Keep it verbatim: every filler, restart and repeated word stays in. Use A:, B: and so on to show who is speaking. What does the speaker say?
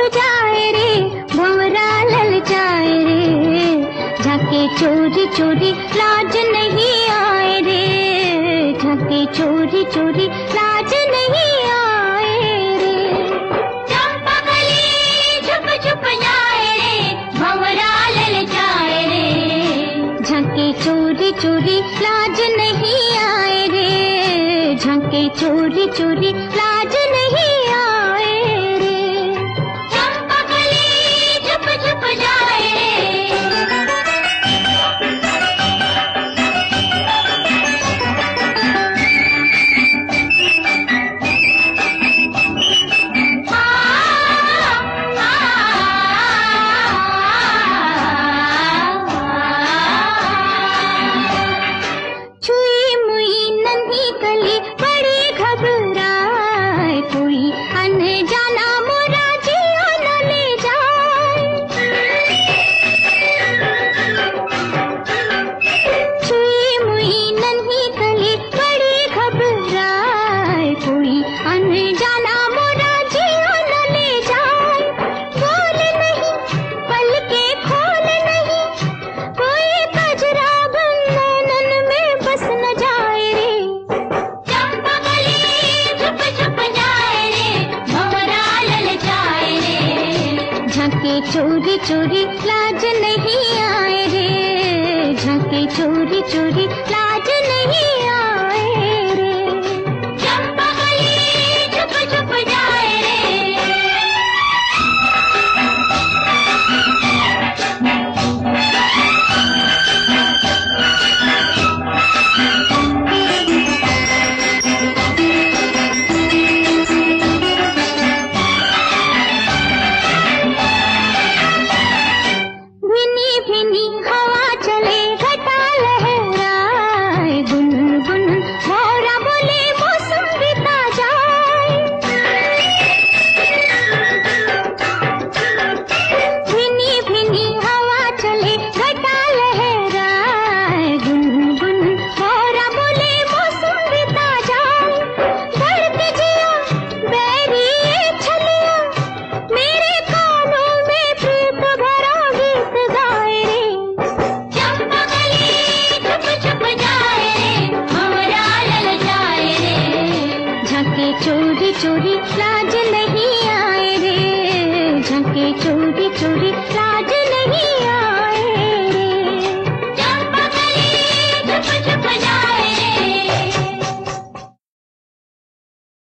A: जाए रे, भंवरा ललचाए रे, झांके चोरी चोरी लाज नहीं आए रे, झांके चोरी चोरी लाज नहीं आए रे। चंपा कली छुप छुप जाए रे, भंवरा ललचाए रे, झांके चोरी चोरी लाज नहीं आए रे, झांके चोरी चोरी लाज नहीं आए रे। चंपा कली छुप छुप जाए चोरी चोरी लाज नहीं आए रे, झांके चोरी चोरी लाज नहीं आए रे। चंपा कली छुप छुप जाए चोरी चोरी लाज नहीं आए रे, झांके चोरी चोरी लाज नहीं